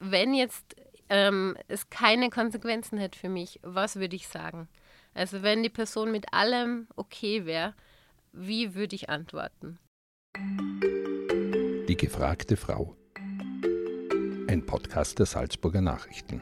wenn jetzt es keine Konsequenzen hätte für mich, was würde ich sagen? Also wenn die Person mit allem okay wäre, wie würde ich antworten? Die gefragte Frau. Ein Podcast der Salzburger Nachrichten.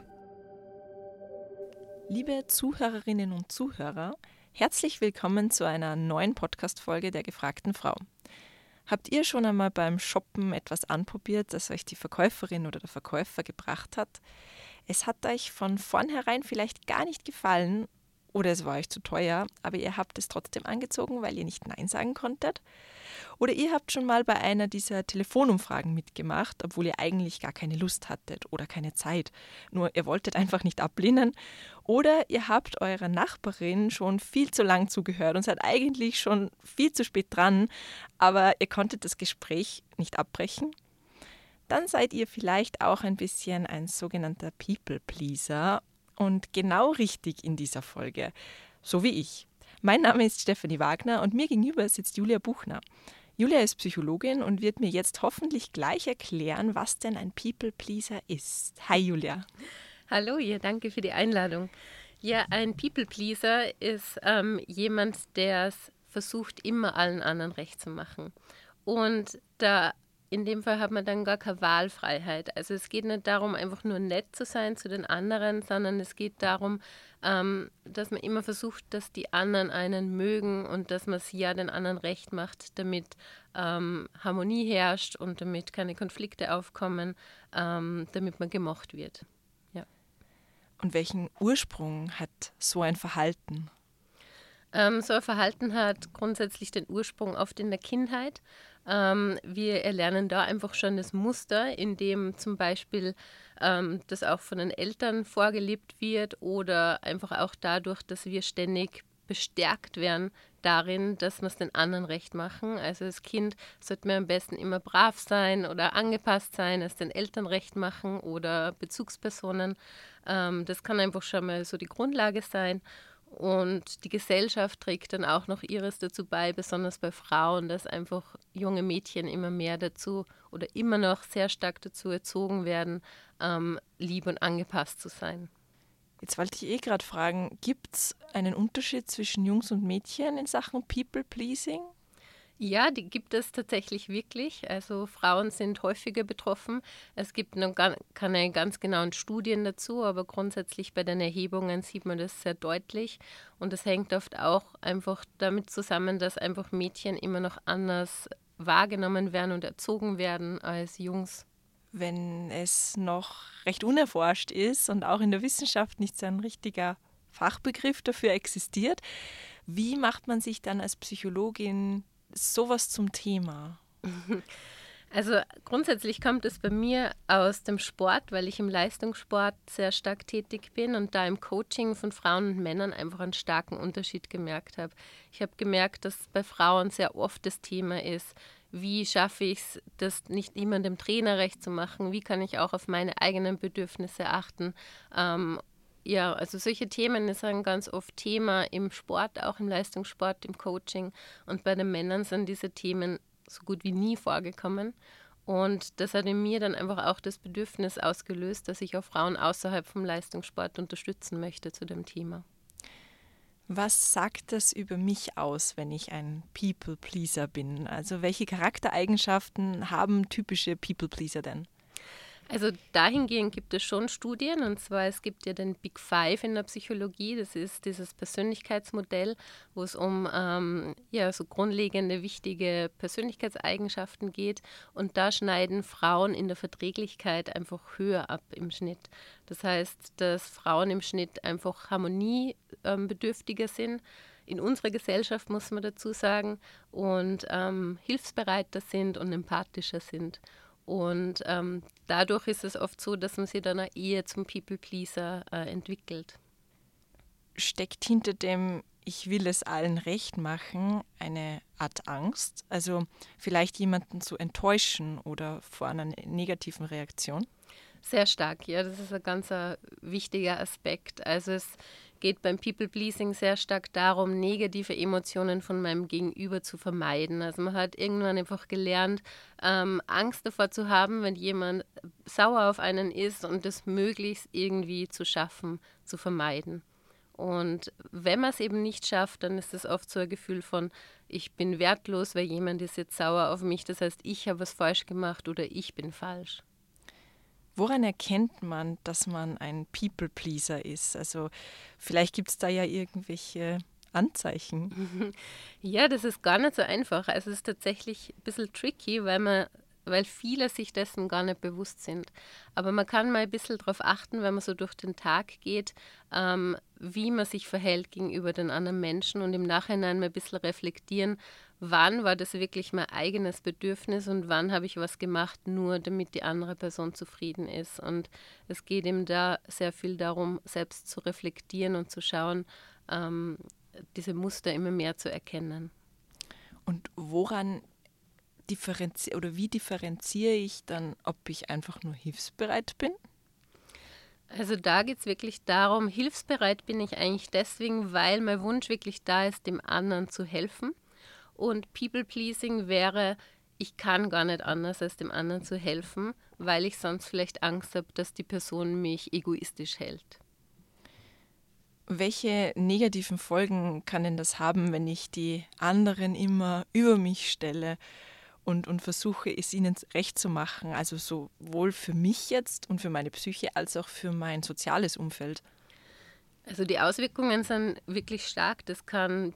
Liebe Zuhörerinnen und Zuhörer, herzlich willkommen zu einer neuen Podcast-Folge der gefragten Frau. Habt ihr schon einmal beim Shoppen etwas anprobiert, das euch die Verkäuferin oder der Verkäufer gebracht hat? Es hat euch von vornherein vielleicht gar nicht gefallen oder es war euch zu teuer, aber ihr habt es trotzdem angezogen, weil ihr nicht Nein sagen konntet? Oder ihr habt schon mal bei einer dieser Telefonumfragen mitgemacht, obwohl ihr eigentlich gar keine Lust hattet oder keine Zeit. Nur ihr wolltet einfach nicht ablehnen. Oder ihr habt eurer Nachbarin schon viel zu lang zugehört und seid eigentlich schon viel zu spät dran, aber ihr konntet das Gespräch nicht abbrechen. Dann seid ihr vielleicht auch ein bisschen ein sogenannter People-Pleaser und genau richtig in dieser Folge, so wie ich. Mein Name ist Stefanie Wagner und mir gegenüber sitzt Julia Buchner. Julia ist Psychologin und wird mir jetzt hoffentlich gleich erklären, was denn ein People-Pleaser ist. Hi Julia. Hallo, ja, danke für die Einladung. Ja, ein People-Pleaser ist jemand, der es versucht, immer allen anderen recht zu machen. Und in dem Fall hat man dann gar keine Wahlfreiheit. Also es geht nicht darum, einfach nur nett zu sein zu den anderen, sondern es geht darum, dass man immer versucht, dass die anderen einen mögen und dass man es ja den anderen recht macht, damit Harmonie herrscht und damit keine Konflikte aufkommen, damit man gemocht wird. Ja. Und welchen Ursprung hat so ein Verhalten? So ein Verhalten hat grundsätzlich den Ursprung oft in der Kindheit. Wir erlernen da einfach schon das Muster, in dem zum Beispiel das auch von den Eltern vorgelebt wird oder einfach auch dadurch, dass wir ständig bestärkt werden darin, dass wir es den anderen recht machen. Also als Kind sollte man am besten immer brav sein oder angepasst sein, es den Eltern recht machen oder Bezugspersonen. Das kann einfach schon mal so die Grundlage sein. Und die Gesellschaft trägt dann auch noch ihres dazu bei, besonders bei Frauen, dass einfach junge Mädchen immer mehr dazu oder immer noch sehr stark dazu erzogen werden, lieb und angepasst zu sein. Jetzt wollte ich gerade fragen, gibt es einen Unterschied zwischen Jungs und Mädchen in Sachen People-Pleasing? Ja, die gibt es tatsächlich wirklich. Also Frauen sind häufiger betroffen. Es gibt noch keine ganz genauen Studien dazu, aber grundsätzlich bei den Erhebungen sieht man das sehr deutlich. Und das hängt oft auch einfach damit zusammen, dass einfach Mädchen immer noch anders wahrgenommen werden und erzogen werden als Jungs. Wenn es noch recht unerforscht ist und auch in der Wissenschaft nicht so ein richtiger Fachbegriff dafür existiert, wie macht man sich dann als Psychologin sowas zum Thema? Also grundsätzlich kommt es bei mir aus dem Sport, weil ich im Leistungssport sehr stark tätig bin und da im Coaching von Frauen und Männern einfach einen starken Unterschied gemerkt habe. Ich habe gemerkt, dass bei Frauen sehr oft das Thema ist, wie schaffe ich es, das nicht immer dem Trainer recht zu machen, wie kann ich auch auf meine eigenen Bedürfnisse achten. Ja, also solche Themen sind ganz oft Thema im Sport, auch im Leistungssport, im Coaching. Und bei den Männern sind diese Themen so gut wie nie vorgekommen. Und das hat in mir dann einfach auch das Bedürfnis ausgelöst, dass ich auch Frauen außerhalb vom Leistungssport unterstützen möchte zu dem Thema. Was sagt das über mich aus, wenn ich ein People-Pleaser bin? Also welche Charaktereigenschaften haben typische People-Pleaser denn? Also dahingehend gibt es schon Studien, und zwar es gibt ja den Big Five in der Psychologie, das ist dieses Persönlichkeitsmodell, wo es um so grundlegende, wichtige Persönlichkeitseigenschaften geht, und da schneiden Frauen in der Verträglichkeit einfach höher ab im Schnitt. Das heißt, dass Frauen im Schnitt einfach harmoniebedürftiger sind, in unserer Gesellschaft muss man dazu sagen, und hilfsbereiter sind und empathischer sind. Und dadurch ist es oft so, dass man sich dann auch eher zum People-Pleaser entwickelt. Steckt hinter dem Ich will es allen recht machen eine Art Angst? Also vielleicht jemanden zu enttäuschen oder vor einer negativen Reaktion? Sehr stark, ja, das ist ein ganz wichtiger Aspekt. Also es geht beim People-Pleasing sehr stark darum, negative Emotionen von meinem Gegenüber zu vermeiden. Also man hat irgendwann einfach gelernt, Angst davor zu haben, wenn jemand sauer auf einen ist und das möglichst irgendwie zu schaffen, zu vermeiden. Und wenn man es eben nicht schafft, dann ist es oft so ein Gefühl von, ich bin wertlos, weil jemand ist jetzt sauer auf mich. Das heißt, ich habe was falsch gemacht oder ich bin falsch. Woran erkennt man, dass man ein People-Pleaser ist? Also vielleicht gibt es da ja irgendwelche Anzeichen. Ja, das ist gar nicht so einfach. Also es ist tatsächlich ein bisschen tricky, weil viele sich dessen gar nicht bewusst sind. Aber man kann mal ein bisschen darauf achten, wenn man so durch den Tag geht, wie man sich verhält gegenüber den anderen Menschen und im Nachhinein mal ein bisschen reflektieren, wann war das wirklich mein eigenes Bedürfnis und wann habe ich was gemacht, nur damit die andere Person zufrieden ist. Und es geht eben da sehr viel darum, selbst zu reflektieren und zu schauen, diese Muster immer mehr zu erkennen. Und woran wie differenziere ich dann, ob ich einfach nur hilfsbereit bin? Also da geht es wirklich darum, hilfsbereit bin ich eigentlich deswegen, weil mein Wunsch wirklich da ist, dem anderen zu helfen. Und People-Pleasing wäre, ich kann gar nicht anders, als dem anderen zu helfen, weil ich sonst vielleicht Angst habe, dass die Person mich egoistisch hält. Welche negativen Folgen kann denn das haben, wenn ich die anderen immer über mich stelle und versuche, es ihnen recht zu machen? Also sowohl für mich jetzt und für meine Psyche als auch für mein soziales Umfeld. Also die Auswirkungen sind wirklich stark. Das kann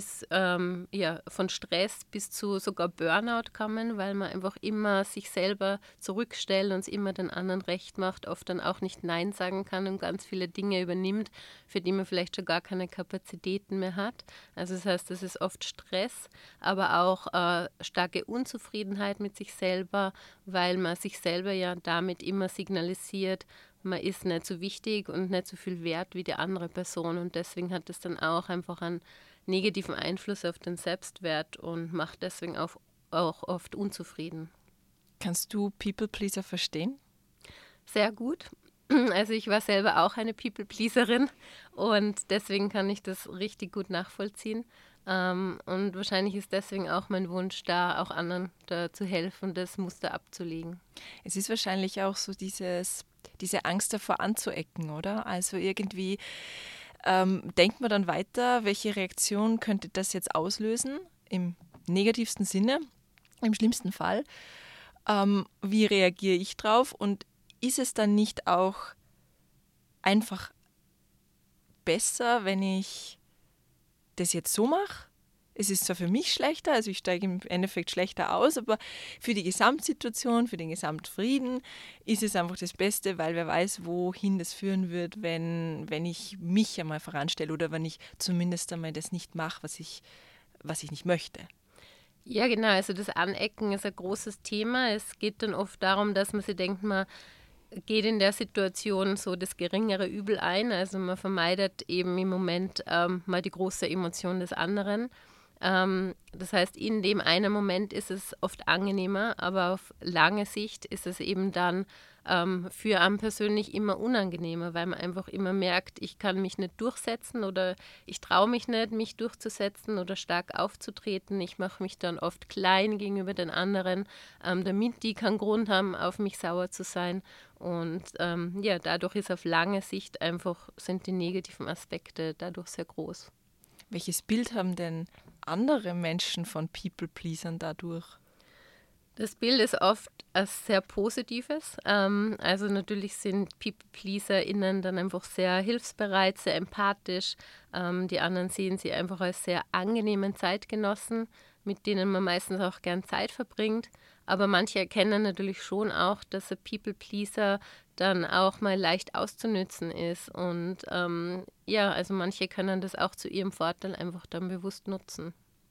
von Stress bis zu sogar Burnout kommen, weil man einfach immer sich selber zurückstellt und es immer den anderen recht macht, oft dann auch nicht Nein sagen kann und ganz viele Dinge übernimmt, für die man vielleicht schon gar keine Kapazitäten mehr hat. Also das heißt, das ist oft Stress, aber auch starke Unzufriedenheit mit sich selber, weil man sich selber ja damit immer signalisiert, man ist nicht so wichtig und nicht so viel wert wie die andere Person und deswegen hat es dann auch einfach einen negativen Einfluss auf den Selbstwert und macht deswegen auch oft unzufrieden. Kannst du People-Pleaser verstehen? Sehr gut. Also ich war selber auch eine People-Pleaserin und deswegen kann ich das richtig gut nachvollziehen. Und wahrscheinlich ist deswegen auch mein Wunsch da, auch anderen da zu helfen, das Muster abzulegen. Es ist wahrscheinlich auch so diese Angst davor anzuecken, oder? Also irgendwie denkt man dann weiter, welche Reaktion könnte das jetzt auslösen, im negativsten Sinne, im schlimmsten Fall. Wie reagiere ich drauf und ist es dann nicht auch einfach besser, wenn ich das jetzt so mache? Es ist zwar für mich schlechter, also ich steige im Endeffekt schlechter aus, aber für die Gesamtsituation, für den Gesamtfrieden ist es einfach das Beste, weil wer weiß, wohin das führen wird, wenn ich mich einmal voranstelle oder wenn ich zumindest einmal das nicht mache, was ich nicht möchte. Ja, genau. Also das Anecken ist ein großes Thema. Es geht dann oft darum, dass man sich denkt, man geht in der Situation so das geringere Übel ein. Also man vermeidet eben im Moment mal die große Emotion des anderen. Das heißt, in dem einen Moment ist es oft angenehmer, aber auf lange Sicht ist es eben dann für einen persönlich immer unangenehmer, weil man einfach immer merkt, ich kann mich nicht durchsetzen oder ich traue mich nicht, mich durchzusetzen oder stark aufzutreten. Ich mache mich dann oft klein gegenüber den anderen, damit die keinen Grund haben, auf mich sauer zu sein. Und dadurch ist auf lange Sicht sind die negativen Aspekte dadurch sehr groß. Welches Bild haben denn andere Menschen von People-Pleasern dadurch? Das Bild ist oft ein sehr positives. Also natürlich sind People-PleaserInnen dann einfach sehr hilfsbereit, sehr empathisch. Die anderen sehen sie einfach als sehr angenehmen Zeitgenossen, mit denen man meistens auch gern Zeit verbringt. Aber manche erkennen natürlich schon auch, dass ein People-Pleaser dann auch mal leicht auszunützen ist. Und also manche können das auch zu ihrem Vorteil einfach dann bewusst nutzen.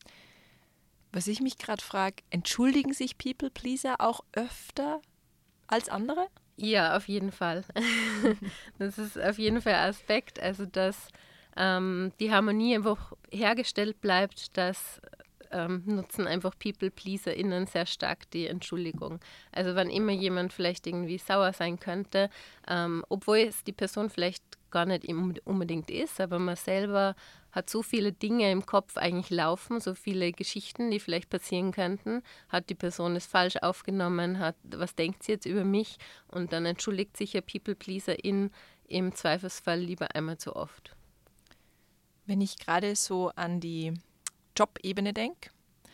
Was ich mich gerade frage, entschuldigen sich People-Pleaser auch öfter als andere? Ja, auf jeden Fall. Das ist auf jeden Fall ein Aspekt, also dass die Harmonie einfach hergestellt bleibt, dass nutzen einfach People-PleaserInnen sehr stark die Entschuldigung. Also wann immer jemand vielleicht irgendwie sauer sein könnte, obwohl es die Person vielleicht gar nicht unbedingt ist, aber man selber hat so viele Dinge im Kopf eigentlich laufen, so viele Geschichten, die vielleicht passieren könnten. Hat die Person es falsch aufgenommen, was denkt sie jetzt über mich? Und dann entschuldigt sich ein People-Pleaser im Zweifelsfall lieber einmal zu oft. Wenn ich gerade so an die Jobebene denke,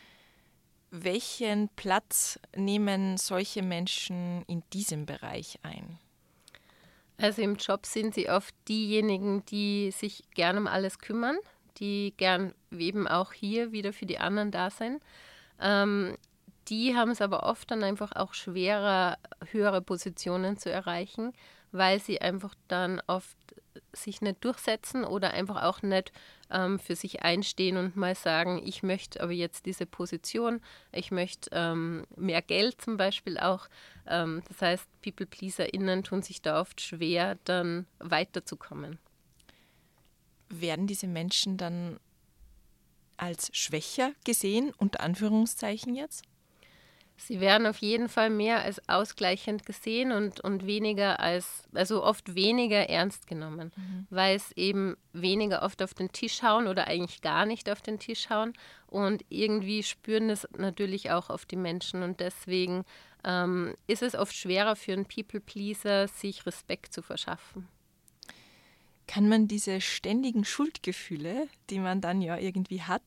welchen Platz nehmen solche Menschen in diesem Bereich ein? Also im Job sind sie oft diejenigen, die sich gern um alles kümmern, die gern eben auch hier wieder für die anderen da sind. Die haben es aber oft dann einfach auch schwerer, höhere Positionen zu erreichen, weil sie einfach dann oft sich nicht durchsetzen oder einfach auch nicht für sich einstehen und mal sagen, ich möchte aber jetzt diese Position, ich möchte mehr Geld zum Beispiel auch. Das heißt, People-PleaserInnen tun sich da oft schwer, dann weiterzukommen. Werden diese Menschen dann als schwächer gesehen, unter Anführungszeichen jetzt? Sie werden auf jeden Fall mehr als ausgleichend gesehen und weniger also oft weniger ernst genommen, weil es eben weniger oft auf den Tisch hauen oder eigentlich gar nicht auf den Tisch hauen und irgendwie spüren es natürlich auch auf die Menschen und deswegen ist es oft schwerer für einen People-Pleaser, sich Respekt zu verschaffen. Kann man diese ständigen Schuldgefühle, die man dann ja irgendwie hat,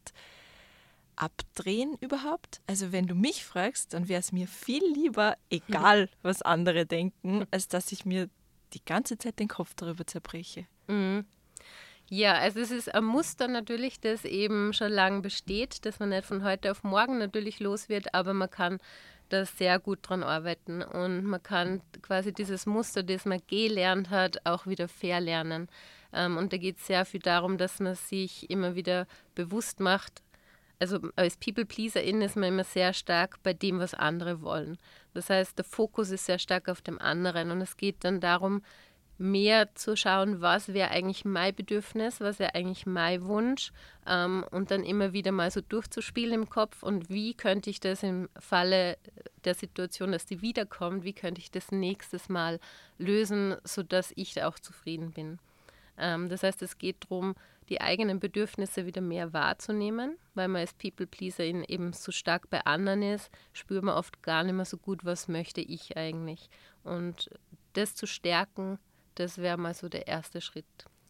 abdrehen überhaupt? Also wenn du mich fragst, dann wäre es mir viel lieber egal, was andere denken, als dass ich mir die ganze Zeit den Kopf darüber zerbreche. Mhm. Ja, also es ist ein Muster natürlich, das eben schon lange besteht, dass man nicht von heute auf morgen natürlich los wird, aber man kann da sehr gut dran arbeiten und man kann quasi dieses Muster, das man gelernt hat, auch wieder verlernen. Und da geht es sehr viel darum, dass man sich immer wieder bewusst macht, also als People-Pleaserin ist man immer sehr stark bei dem, was andere wollen. Das heißt, der Fokus ist sehr stark auf dem anderen und es geht dann darum, mehr zu schauen, was wäre eigentlich mein Bedürfnis, was wäre eigentlich mein Wunsch und dann immer wieder mal so durchzuspielen im Kopf und wie könnte ich das im Falle der Situation, dass die wiederkommt, wie könnte ich das nächstes Mal lösen, sodass ich auch zufrieden bin. Das heißt, es geht darum, die eigenen Bedürfnisse wieder mehr wahrzunehmen, weil man als People-Pleaserin eben so stark bei anderen ist, spürt man oft gar nicht mehr so gut, was möchte ich eigentlich. Und das zu stärken, das wäre mal so der erste Schritt.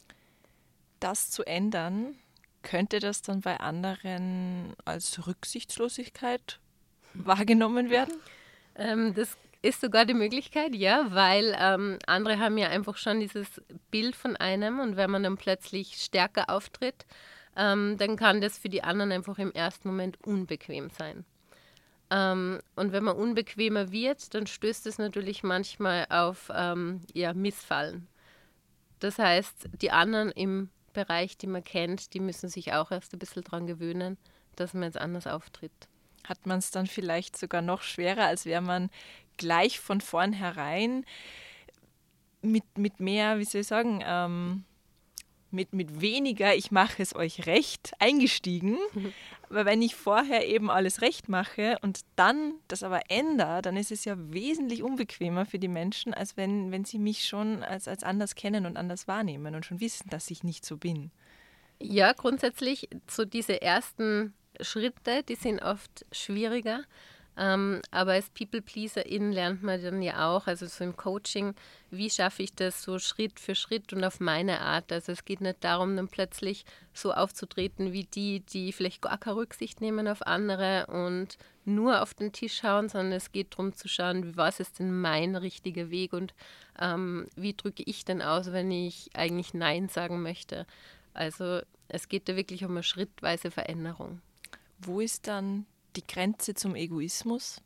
Das zu ändern, könnte das dann bei anderen als Rücksichtslosigkeit wahrgenommen werden? Das ist sogar die Möglichkeit, ja, weil andere haben ja einfach schon dieses Bild von einem und wenn man dann plötzlich stärker auftritt, dann kann das für die anderen einfach im ersten Moment unbequem sein. Und wenn man unbequemer wird, dann stößt es natürlich manchmal auf Missfallen. Das heißt, die anderen im Bereich, die man kennt, die müssen sich auch erst ein bisschen daran gewöhnen, dass man jetzt anders auftritt. Hat man es dann vielleicht sogar noch schwerer, als wäre man gleich von vornherein mit mehr, wie soll ich sagen, mit weniger, ich mache es euch recht, eingestiegen. Weil wenn ich vorher eben alles recht mache und dann das aber ändere, dann ist es ja wesentlich unbequemer für die Menschen, als wenn sie mich schon als anders kennen und anders wahrnehmen und schon wissen, dass ich nicht so bin. Ja, grundsätzlich so diese ersten Schritte, die sind oft schwieriger. Aber als People-Pleaserin lernt man dann ja auch, also so im Coaching, wie schaffe ich das so Schritt für Schritt und auf meine Art. Also es geht nicht darum, dann plötzlich so aufzutreten wie die vielleicht gar keine Rücksicht nehmen auf andere und nur auf den Tisch schauen, sondern es geht darum zu schauen, was ist denn mein richtiger Weg und wie drücke ich denn aus, wenn ich eigentlich Nein sagen möchte. Also es geht da wirklich um eine schrittweise Veränderung. Wo ist dann die Grenze zum Egoismus?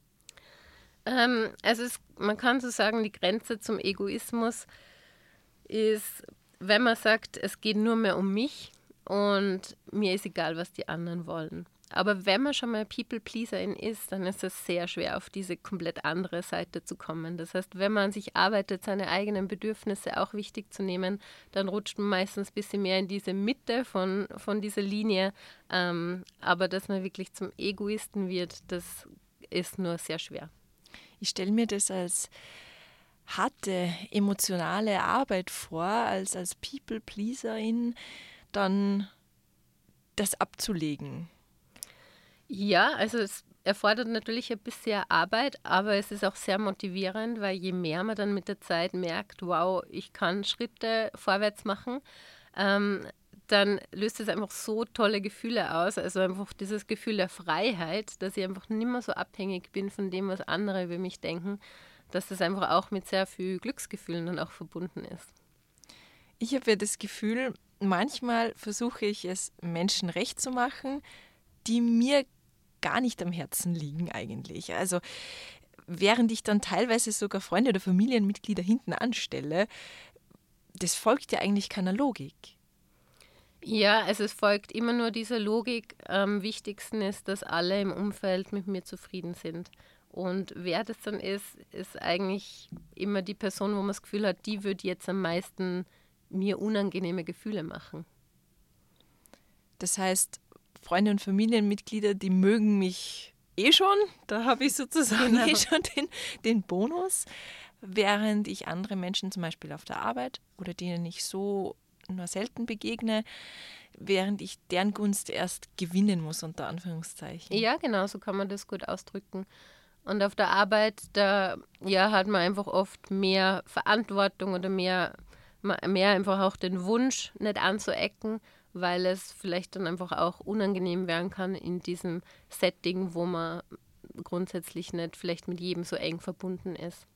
Man kann so sagen, die Grenze zum Egoismus ist, wenn man sagt, es geht nur mehr um mich und mir ist egal, was die anderen wollen. Aber wenn man schon mal People-Pleaserin ist, dann ist es sehr schwer, auf diese komplett andere Seite zu kommen. Das heißt, wenn man an sich arbeitet, seine eigenen Bedürfnisse auch wichtig zu nehmen, dann rutscht man meistens ein bisschen mehr in diese Mitte von dieser Linie. Aber dass man wirklich zum Egoisten wird, das ist nur sehr schwer. Ich stelle mir das als harte emotionale Arbeit vor, als People-Pleaserin dann das abzulegen. Ja, also es erfordert natürlich ein bisschen Arbeit, aber es ist auch sehr motivierend, weil je mehr man dann mit der Zeit merkt, wow, ich kann Schritte vorwärts machen, dann löst es einfach so tolle Gefühle aus. Also einfach dieses Gefühl der Freiheit, dass ich einfach nicht mehr so abhängig bin von dem, was andere über mich denken, dass das einfach auch mit sehr viel Glücksgefühlen dann auch verbunden ist. Ich habe ja das Gefühl, manchmal versuche ich es Menschen recht zu machen, die mir gar nicht am Herzen liegen eigentlich. Also während ich dann teilweise sogar Freunde oder Familienmitglieder hinten anstelle, das folgt ja eigentlich keiner Logik. Ja, also es folgt immer nur dieser Logik. Am wichtigsten ist, dass alle im Umfeld mit mir zufrieden sind. Und wer das dann ist, ist eigentlich immer die Person, wo man das Gefühl hat, die würde jetzt am meisten mir unangenehme Gefühle machen. Das heißt, Freunde und Familienmitglieder, die mögen mich eh schon. Da habe ich sozusagen eh schon den Bonus. Während ich andere Menschen zum Beispiel auf der Arbeit oder denen ich so nur selten begegne, während ich deren Gunst erst gewinnen muss, unter Anführungszeichen. Ja, genau, so kann man das gut ausdrücken. Und auf der Arbeit, da hat man einfach oft mehr Verantwortung oder mehr einfach auch den Wunsch, nicht anzuecken, weil es vielleicht dann einfach auch unangenehm werden kann in diesem Setting, wo man grundsätzlich nicht vielleicht mit jedem so eng verbunden ist.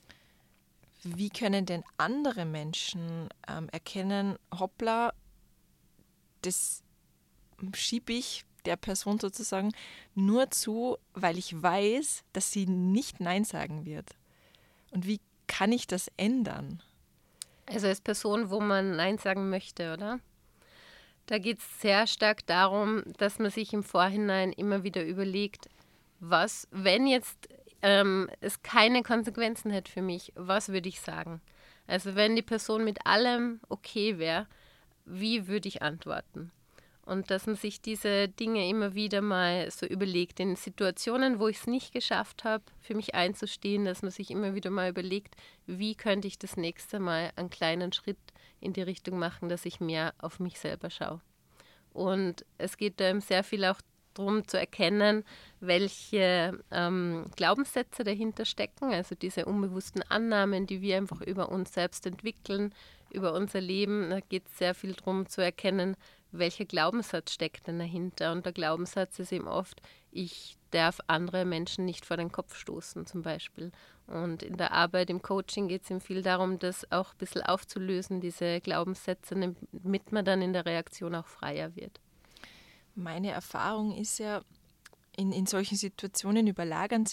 Wie können denn andere Menschen erkennen, hoppla, das schiebe ich der Person sozusagen nur zu, weil ich weiß, dass sie nicht Nein sagen wird? Und wie kann ich das ändern? Also als Person, wo man Nein sagen möchte, oder? Da geht es sehr stark darum, dass man sich im Vorhinein immer wieder überlegt, was, wenn jetzt es keine Konsequenzen hätte für mich, was würde ich sagen? Also wenn die Person mit allem okay wäre, wie würde ich antworten? Und dass man sich diese Dinge immer wieder mal so überlegt, in Situationen, wo ich es nicht geschafft habe, für mich einzustehen, dass man sich immer wieder mal überlegt, wie könnte ich das nächste Mal einen kleinen Schritt in die Richtung machen, dass ich mehr auf mich selber schaue. Und es geht da sehr viel auch darum zu erkennen, welche Glaubenssätze dahinter stecken, also diese unbewussten Annahmen, die wir einfach über uns selbst entwickeln, über unser Leben. Da geht es sehr viel darum zu erkennen, welcher Glaubenssatz steckt denn dahinter. Und der Glaubenssatz ist eben oft, ich darf andere Menschen nicht vor den Kopf stoßen zum Beispiel. Und in der Arbeit, im Coaching geht es eben viel darum, das auch ein bisschen aufzulösen, diese Glaubenssätze, damit man dann in der Reaktion auch freier wird. Meine Erfahrung ist ja, in solchen Situationen überlagert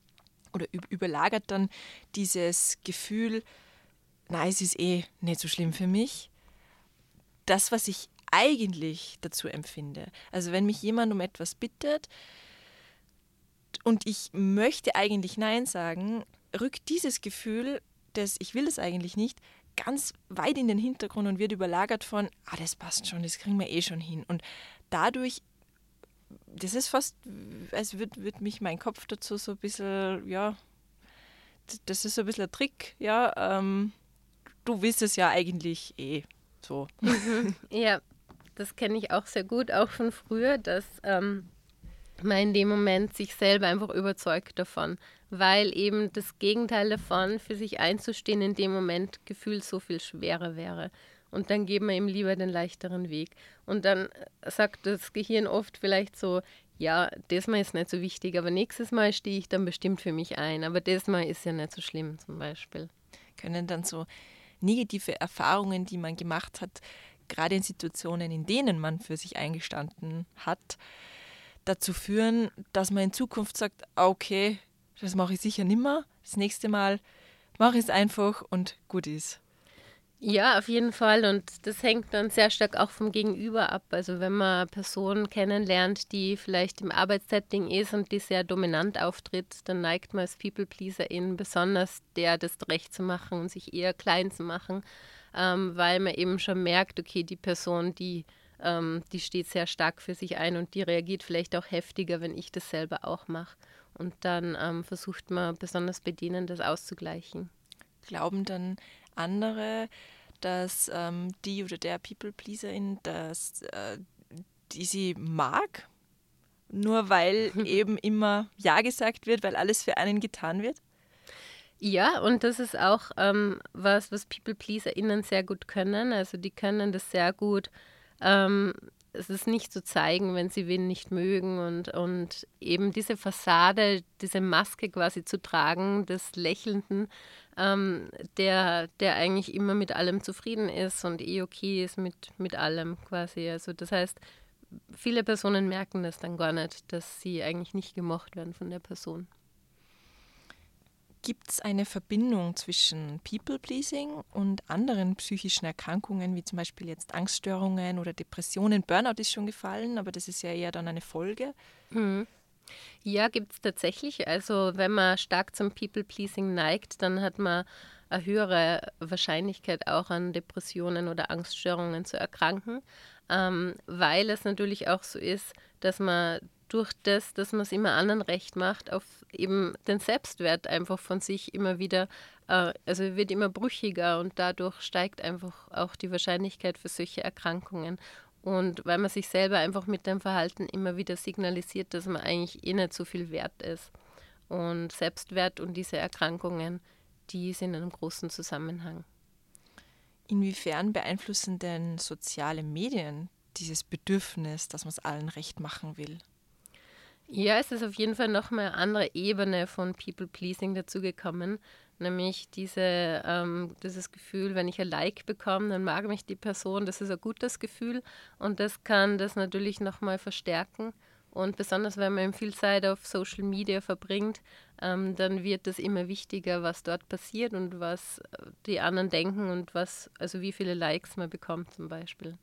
dann dieses Gefühl, na, es ist eh nicht so schlimm für mich. Das, was ich eigentlich dazu empfinde. Also wenn mich jemand um etwas bittet und ich möchte eigentlich Nein sagen, rückt dieses Gefühl, dass ich will das eigentlich nicht, ganz weit in den Hintergrund und wird überlagert von, das passt schon, das kriegen wir eh schon hin. Und dadurch, das ist fast, als wird mich mein Kopf dazu so ein bisschen, ja, das ist so ein bisschen ein Trick, ja, du willst es ja eigentlich eh so. Ja, das kenne ich auch sehr gut, auch von früher, dass man in dem Moment sich selber einfach überzeugt davon, weil eben das Gegenteil davon, für sich einzustehen, in dem Moment gefühlt so viel schwerer wäre. Und dann geben wir ihm lieber den leichteren Weg. Und dann sagt das Gehirn oft vielleicht so, ja, das Mal ist nicht so wichtig, aber nächstes Mal stehe ich dann bestimmt für mich ein. Aber das Mal ist ja nicht so schlimm zum Beispiel. Können dann so negative Erfahrungen, die man gemacht hat, gerade in Situationen, in denen man für sich eingestanden hat, dazu führen, dass man in Zukunft sagt, okay, das mache ich sicher nimmer, das nächste Mal mache ich es einfach und gut ist. Ja, auf jeden Fall. Und das hängt dann sehr stark auch vom Gegenüber ab. Also wenn man eine Person kennenlernt, die vielleicht im Arbeitssetting ist und die sehr dominant auftritt, dann neigt man als People-Pleaserin besonders das Recht zu machen und sich eher klein zu machen, weil man eben schon merkt, okay, die Person, die steht sehr stark für sich ein und die reagiert vielleicht auch heftiger, wenn ich das selber auch mache. Und dann versucht man besonders bei denen das auszugleichen. Glauben dann andere, dass die oder der People-Pleaserin, dass die sie mag, nur weil eben immer Ja gesagt wird, weil alles für einen getan wird? Ja, und das ist auch was People-PleaserInnen sehr gut können. Also die können das sehr gut, es ist nicht zu zeigen, wenn sie wen nicht mögen und eben diese Fassade, diese Maske quasi zu tragen, des Lächelnden, der eigentlich immer mit allem zufrieden ist und okay ist mit allem quasi. Also das heißt, viele Personen merken das dann gar nicht, dass sie eigentlich nicht gemocht werden von der Person. Gibt es eine Verbindung zwischen People-Pleasing und anderen psychischen Erkrankungen, wie zum Beispiel jetzt Angststörungen oder Depressionen? Burnout ist schon gefallen, aber das ist ja eher dann eine Folge. Mhm. Ja, gibt es tatsächlich. Also wenn man stark zum People-Pleasing neigt, dann hat man eine höhere Wahrscheinlichkeit auch an Depressionen oder Angststörungen zu erkranken, weil es natürlich auch so ist, dass man durch das, dass man es immer anderen recht macht, auf eben den Selbstwert einfach von sich immer wieder, also wird immer brüchiger und dadurch steigt einfach auch die Wahrscheinlichkeit für solche Erkrankungen. Und weil man sich selber einfach mit dem Verhalten immer wieder signalisiert, dass man eigentlich eh nicht so viel wert ist. Und Selbstwert und diese Erkrankungen, die sind in einem großen Zusammenhang. Inwiefern beeinflussen denn soziale Medien dieses Bedürfnis, dass man es allen recht machen will? Ja, es ist auf jeden Fall nochmal eine andere Ebene von People-Pleasing dazugekommen, nämlich dieses Gefühl, wenn ich ein Like bekomme, dann mag mich die Person, das ist ein gutes Gefühl und das kann das natürlich nochmal verstärken. Und besonders wenn man viel Zeit auf Social Media verbringt, dann wird es immer wichtiger, was dort passiert und was die anderen denken und also wie viele Likes man bekommt zum Beispiel.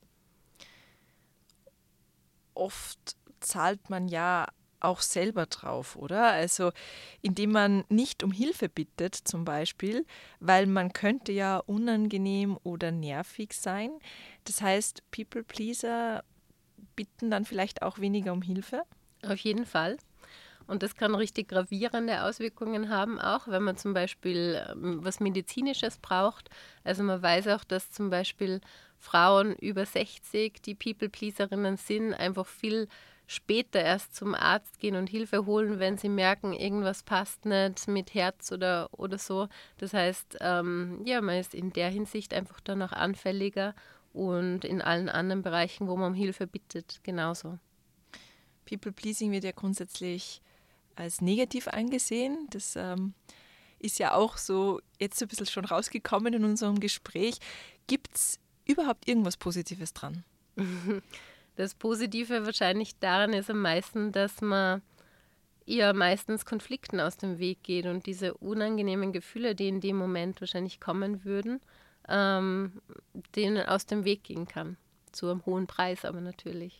Oft zahlt man ja auch selber drauf, oder? Also indem man nicht um Hilfe bittet zum Beispiel, weil man könnte ja unangenehm oder nervig sein. Das heißt, People-Pleaser bitten dann vielleicht auch weniger um Hilfe. Auf jeden Fall. Und das kann richtig gravierende Auswirkungen haben, auch wenn man zum Beispiel was Medizinisches braucht. Also man weiß auch, dass zum Beispiel Frauen über 60, die People-Pleaserinnen sind, einfach viel später erst zum Arzt gehen und Hilfe holen, wenn sie merken, irgendwas passt nicht mit Herz oder so. Das heißt, ja, man ist in der Hinsicht einfach dann auch anfälliger und in allen anderen Bereichen, wo man um Hilfe bittet, genauso. People-Pleasing wird ja grundsätzlich als negativ angesehen. Das ist ja auch so jetzt ein bisschen schon rausgekommen in unserem Gespräch. Gibt es überhaupt irgendwas Positives dran? Das Positive wahrscheinlich daran ist am meisten, dass man eher meistens Konflikten aus dem Weg geht und diese unangenehmen Gefühle, die in dem Moment wahrscheinlich kommen würden, denen aus dem Weg gehen kann. Zu einem hohen Preis aber natürlich.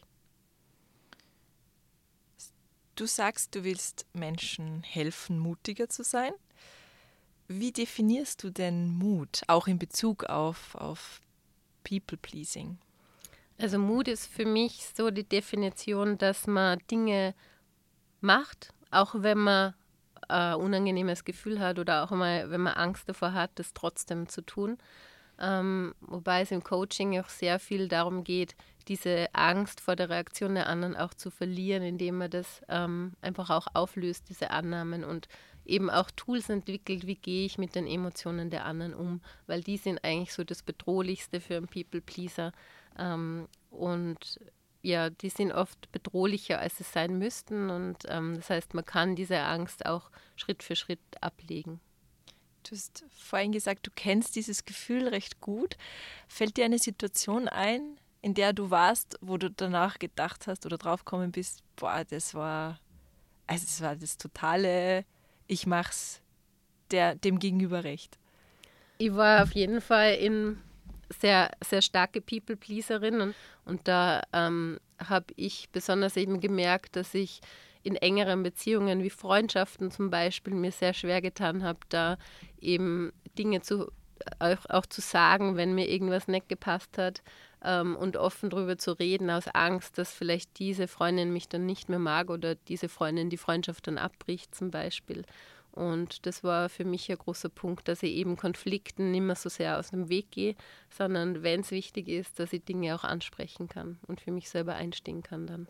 Du sagst, du willst Menschen helfen, mutiger zu sein. Wie definierst du denn Mut, auch in Bezug auf People-Pleasing? Also Mut ist für mich so die Definition, dass man Dinge macht, auch wenn man ein unangenehmes Gefühl hat oder auch mal, wenn man Angst davor hat, das trotzdem zu tun. Wobei es im Coaching auch sehr viel darum geht, diese Angst vor der Reaktion der anderen auch zu verlieren, indem man das einfach auch auflöst, diese Annahmen und eben auch Tools entwickelt, wie gehe ich mit den Emotionen der anderen um, weil die sind eigentlich so das Bedrohlichste für einen People-Pleaser. Und ja, die sind oft bedrohlicher, als es sein müssten und das heißt, man kann diese Angst auch Schritt für Schritt ablegen. Du hast vorhin gesagt, du kennst dieses Gefühl recht gut. Fällt dir eine Situation ein, in der du warst, wo du danach gedacht hast oder draufgekommen bist, boah, das war das totale, ich mach's dem Gegenüber recht? Ich war auf jeden Fall in sehr, sehr starke People-Pleaserin und da habe ich besonders eben gemerkt, dass ich in engeren Beziehungen wie Freundschaften zum Beispiel mir sehr schwer getan habe, da eben Dinge auch zu sagen, wenn mir irgendwas nicht gepasst hat und offen darüber zu reden, aus Angst, dass vielleicht diese Freundin mich dann nicht mehr mag oder diese Freundin die Freundschaft dann abbricht zum Beispiel. Und das war für mich ein großer Punkt, dass ich eben Konflikten nicht mehr so sehr aus dem Weg gehe, sondern wenn es wichtig ist, dass ich Dinge auch ansprechen kann und für mich selber einstehen kann dann.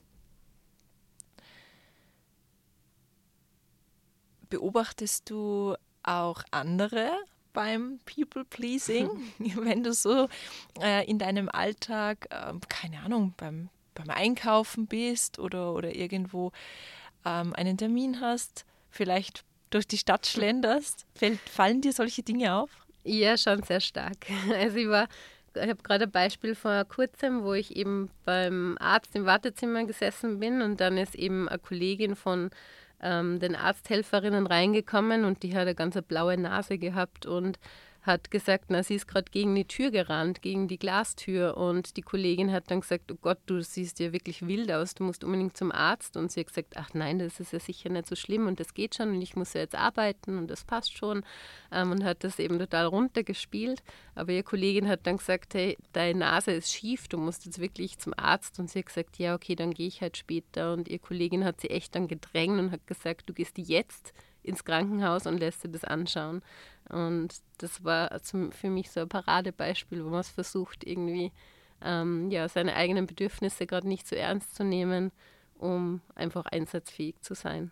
Beobachtest du auch andere beim People-Pleasing, wenn du so in deinem Alltag, keine Ahnung, beim Einkaufen bist oder irgendwo einen Termin hast, vielleicht durch die Stadt schlenderst? Fallen dir solche Dinge auf? Ja, schon sehr stark. Also ich habe gerade ein Beispiel vor kurzem, wo ich eben beim Arzt im Wartezimmer gesessen bin und dann ist eben eine Kollegin von den Arzthelferinnen reingekommen und die hat eine ganz blaue Nase gehabt und hat gesagt, na, sie ist gerade gegen die Tür gerannt, gegen die Glastür und die Kollegin hat dann gesagt, oh Gott, du siehst ja wirklich wild aus, du musst unbedingt zum Arzt und sie hat gesagt, ach nein, das ist ja sicher nicht so schlimm und das geht schon und ich muss ja jetzt arbeiten und das passt schon und hat das eben total runtergespielt, aber ihre Kollegin hat dann gesagt, hey, deine Nase ist schief, du musst jetzt wirklich zum Arzt und sie hat gesagt, ja okay, dann gehe ich halt später und ihre Kollegin hat sie echt dann gedrängt und hat gesagt, du gehst jetzt ins Krankenhaus und lässt dir das anschauen. Und das war für mich so ein Paradebeispiel, wo man es versucht, irgendwie seine eigenen Bedürfnisse gerade nicht so ernst zu nehmen, um einfach einsatzfähig zu sein.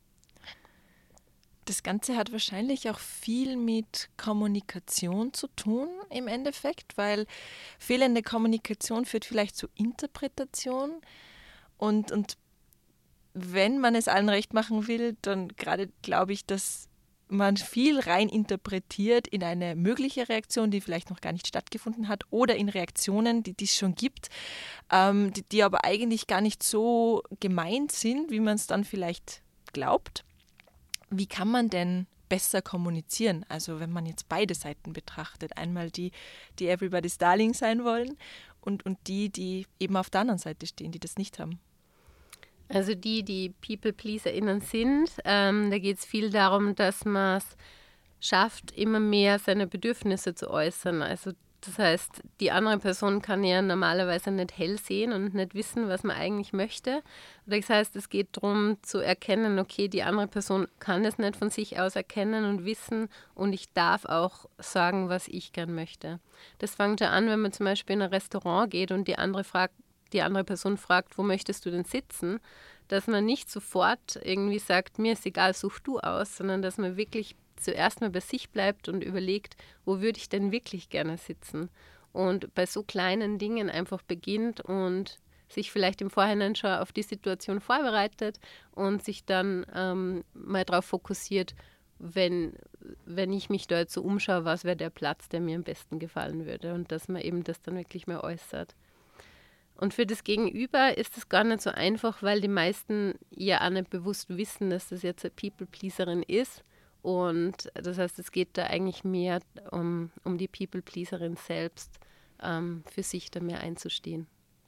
Das Ganze hat wahrscheinlich auch viel mit Kommunikation zu tun im Endeffekt, weil fehlende Kommunikation führt vielleicht zu Interpretation und wenn man es allen recht machen will, dann gerade glaube ich, dass man viel rein interpretiert in eine mögliche Reaktion, die vielleicht noch gar nicht stattgefunden hat, oder in Reaktionen, die es schon gibt, die aber eigentlich gar nicht so gemeint sind, wie man es dann vielleicht glaubt. Wie kann man denn besser kommunizieren? Also wenn man jetzt beide Seiten betrachtet, einmal die Everybody's Darling sein wollen und die eben auf der anderen Seite stehen, die das nicht haben. Also die People-PleaserInnen sind, da geht es viel darum, dass man es schafft, immer mehr seine Bedürfnisse zu äußern. Also das heißt, die andere Person kann ja normalerweise nicht hell sehen und nicht wissen, was man eigentlich möchte. Das heißt, es geht darum zu erkennen, okay, die andere Person kann es nicht von sich aus erkennen und wissen und ich darf auch sagen, was ich gern möchte. Das fängt ja an, wenn man zum Beispiel in ein Restaurant geht und die andere Person fragt, wo möchtest du denn sitzen, dass man nicht sofort irgendwie sagt, mir ist egal, such du aus, sondern dass man wirklich zuerst mal bei sich bleibt und überlegt, wo würde ich denn wirklich gerne sitzen? Und bei so kleinen Dingen einfach beginnt und sich vielleicht im Vorhinein schon auf die Situation vorbereitet und sich dann mal darauf fokussiert, wenn ich mich da jetzt so umschaue, was wäre der Platz, der mir am besten gefallen würde und dass man eben das dann wirklich mal äußert. Und für das Gegenüber ist es gar nicht so einfach, weil die meisten ja auch nicht bewusst wissen, dass das jetzt eine People-Pleaserin ist. Und das heißt, es geht da eigentlich mehr um die People-Pleaserin selbst, für sich da mehr einzustehen.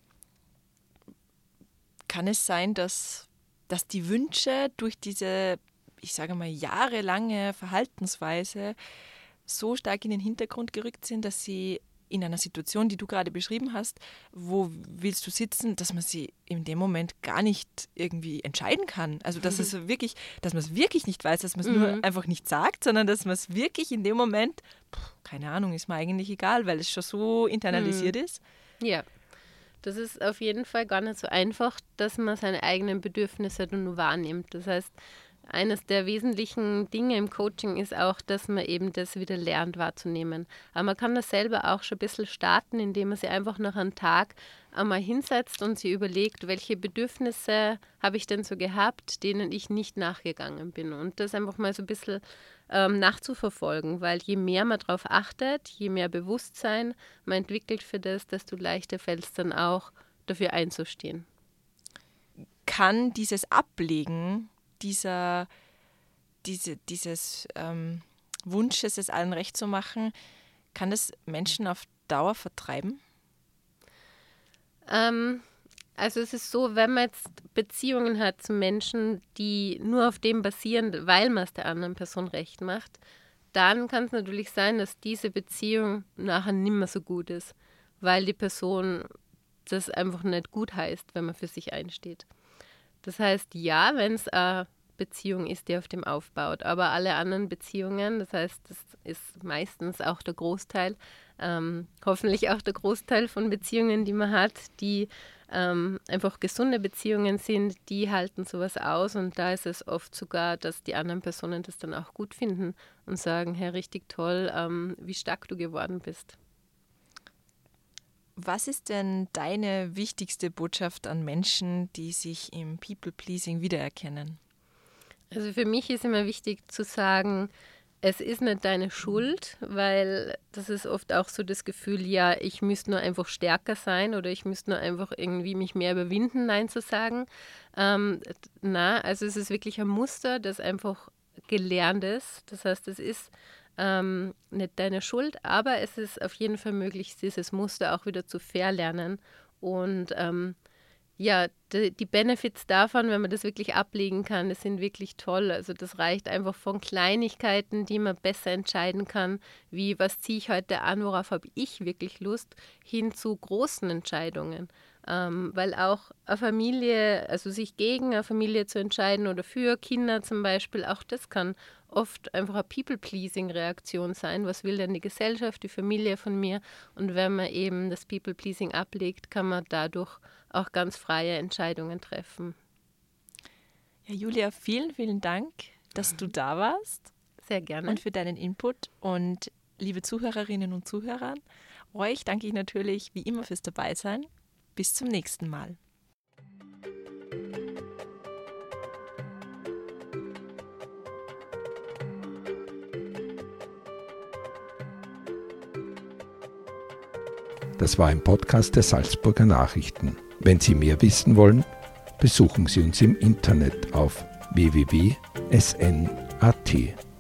Kann es sein, dass die Wünsche durch diese, ich sage mal, jahrelange Verhaltensweise so stark in den Hintergrund gerückt sind, dass sie in einer Situation, die du gerade beschrieben hast, wo willst du sitzen, dass man sie in dem Moment gar nicht irgendwie entscheiden kann. Also dass man es wirklich nicht weiß, dass man es nur einfach nicht sagt, sondern dass man es wirklich in dem Moment, keine Ahnung, ist mir eigentlich egal, weil es schon so internalisiert ist. Ja, das ist auf jeden Fall gar nicht so einfach, dass man seine eigenen Bedürfnisse nur wahrnimmt. Das heißt, eines der wesentlichen Dinge im Coaching ist auch, dass man eben das wieder lernt wahrzunehmen. Aber man kann das selber auch schon ein bisschen starten, indem man sich einfach nach einem Tag einmal hinsetzt und sich überlegt, welche Bedürfnisse habe ich denn so gehabt, denen ich nicht nachgegangen bin. Und das einfach mal so ein bisschen nachzuverfolgen, weil je mehr man darauf achtet, je mehr Bewusstsein man entwickelt für das, desto leichter fällt es dann auch, dafür einzustehen. Kann dieses Ablegen dieses Wunsches, es allen recht zu machen, Kann das Menschen auf Dauer vertreiben? Also es ist so, wenn man jetzt Beziehungen hat zu Menschen, die nur auf dem basieren, weil man es der anderen Person recht macht, dann kann es natürlich sein, dass diese Beziehung nachher nicht mehr so gut ist, weil die Person das einfach nicht gut heißt, wenn man für sich einsteht. Das heißt, ja, wenn es eine Beziehung ist, die auf dem aufbaut, aber alle anderen Beziehungen, das heißt, das ist meistens auch der Großteil, hoffentlich auch der Großteil von Beziehungen, die man hat, die einfach gesunde Beziehungen sind, die halten sowas aus und da ist es oft sogar, dass die anderen Personen das dann auch gut finden und sagen, hey, richtig toll, wie stark du geworden bist. Was ist denn deine wichtigste Botschaft an Menschen, die sich im People-Pleasing wiedererkennen? Also für mich ist immer wichtig zu sagen, es ist nicht deine Schuld, weil das ist oft auch so das Gefühl, ja, ich müsste nur einfach stärker sein oder ich müsste nur einfach irgendwie mich mehr überwinden, Nein zu sagen. Also es ist wirklich ein Muster, das einfach gelernt ist. Das heißt, es ist nicht deine Schuld, aber es ist auf jeden Fall möglich, dieses Muster auch wieder zu verlernen und die Benefits davon, wenn man das wirklich ablegen kann, das sind wirklich toll. Also das reicht einfach von Kleinigkeiten, die man besser entscheiden kann, wie was ziehe ich heute an, worauf habe ich wirklich Lust, hin zu großen Entscheidungen. Weil auch eine Familie, also sich gegen eine Familie zu entscheiden oder für Kinder zum Beispiel, auch das kann oft einfach eine People-Pleasing-Reaktion sein. Was will denn die Gesellschaft, die Familie von mir? Und wenn man eben das People-Pleasing ablegt, kann man dadurch auch ganz freie Entscheidungen treffen. Ja, Julia, vielen, vielen Dank, dass du da warst. Sehr gerne. Und für deinen Input. Und liebe Zuhörerinnen und Zuhörer, euch danke ich natürlich wie immer fürs Dabeisein. Bis zum nächsten Mal. Das war ein Podcast der Salzburger Nachrichten. Wenn Sie mehr wissen wollen, besuchen Sie uns im Internet auf www.sn.at.